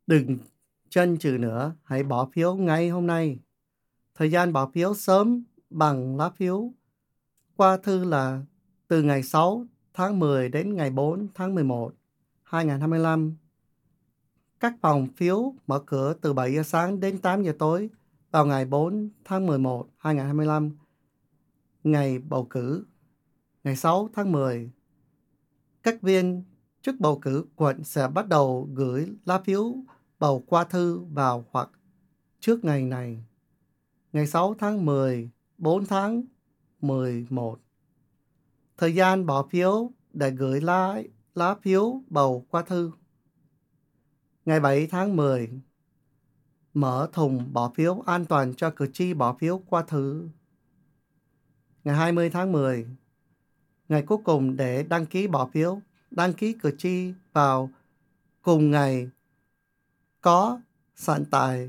Đừng chần chừ nữa, hãy bỏ phiếu ngay hôm nay. Thời gian bỏ phiếu sớm bằng lá phiếu qua thư là từ ngày 6 tháng 10 đến ngày 4 tháng 11, 2025. Các phòng phiếu mở cửa từ 7 giờ sáng đến 8 giờ tối vào ngày 4 tháng 11, 2025, ngày bầu cử. Ngày 6 tháng 10, các viên chức bầu cử quận sẽ bắt đầu gửi lá phiếu bầu qua thư vào hoặc trước ngày này. Ngày 6 tháng 10, 4 tháng 11. Thời gian bỏ phiếu để gửi lá phiếu bầu qua thư. Ngày 7 tháng 10, mở thùng bỏ phiếu an toàn cho cử tri bỏ phiếu qua thư. Ngày 20 tháng 10, ngày cuối cùng để đăng ký bỏ phiếu, đăng ký cử tri vào cùng ngày có sẵn tại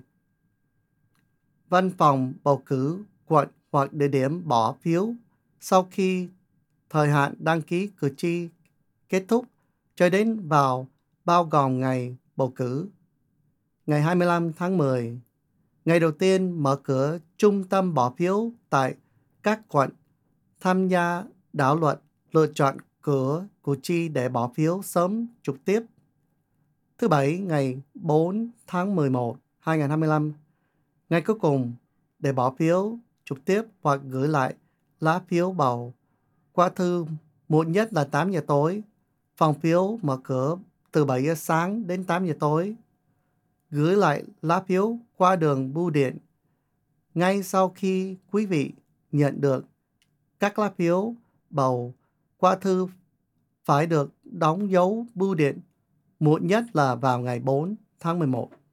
văn phòng bầu cử quận hoặc địa điểm bỏ phiếu sau khi thời hạn đăng ký cử tri kết thúc cho đến vào bao gồm ngày bầu cử. Ngày 25 tháng 10, ngày đầu tiên mở cửa trung tâm bỏ phiếu tại các quận tham gia thảo luận lựa chọn cửa cử tri để bỏ phiếu sớm trực tiếp. Thứ Bảy, ngày 4 tháng 11, 2025, ngày cuối cùng để bỏ phiếu trực tiếp hoặc gửi lại lá phiếu bầu qua thư muộn nhất là 8 giờ tối. Phòng phiếu mở cửa từ 7 giờ sáng đến 8 giờ tối. Gửi lại lá phiếu qua đường bưu điện. Ngay sau khi quý vị nhận được các lá phiếu bầu qua thư phải được đóng dấu bưu điện muộn nhất là vào ngày 4 tháng 11.